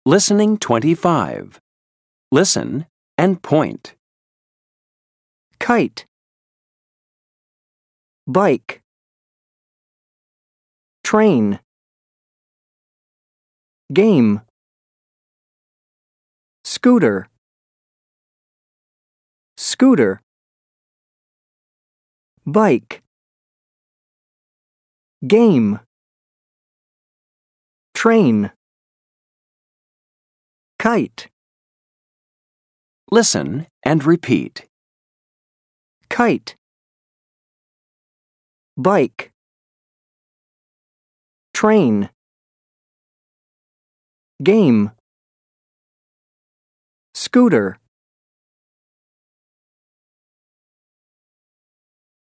Listening 25. Listen and point. Kite, bike, train, game, scooter, scooter, bike, game, train, kite, Listen and repeat. kite, bike, train, game, scooter,